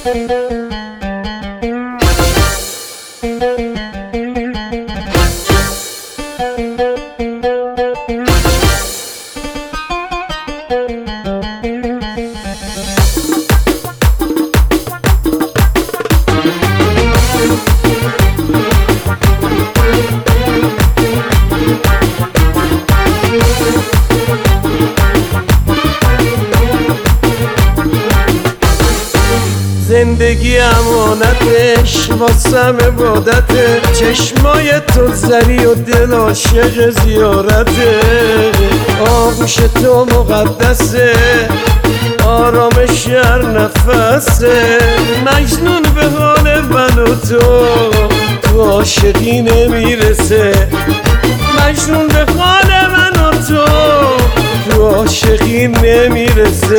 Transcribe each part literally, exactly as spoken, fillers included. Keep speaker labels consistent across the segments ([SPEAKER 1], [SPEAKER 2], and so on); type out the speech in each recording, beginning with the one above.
[SPEAKER 1] زندگی امانتش واسم عبادته، چشمای تو زری و دل عاشق زیارته. آغوش تو مقدسه، آرامش هر نفسه. مجنون به حال من و تو، تو عاشقی نمیرسه. مجنون به حال من و تو، تو عاشقی نمیرسه.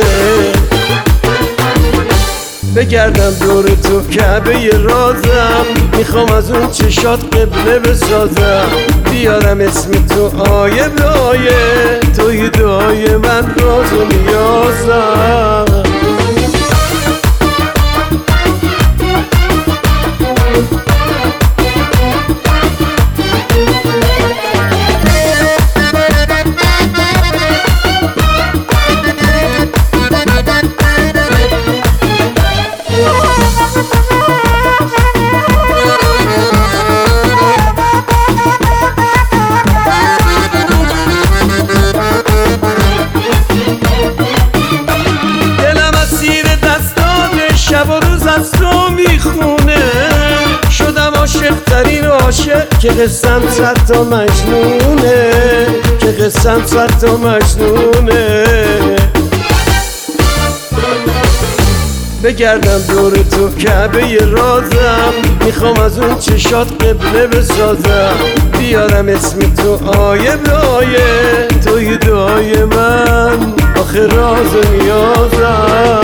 [SPEAKER 1] بگردم دور تو کعبه رازم، میخوام از اون چشات قبله بسازم. بیارم اسم تو آیه به آیه، توی دعای من راز و نیازم. شب و روز از تو میخونه، شدم عاشق ترین عاشق که قصم صد تا مجنونه، که قصم صد تا مجنونه. بگردم دور تو کعبه رازم، میخوام از اون چشات قبله بسازم. بیارم اسم تو آیه به آیه، توی دعای من آخه راز و نیازم.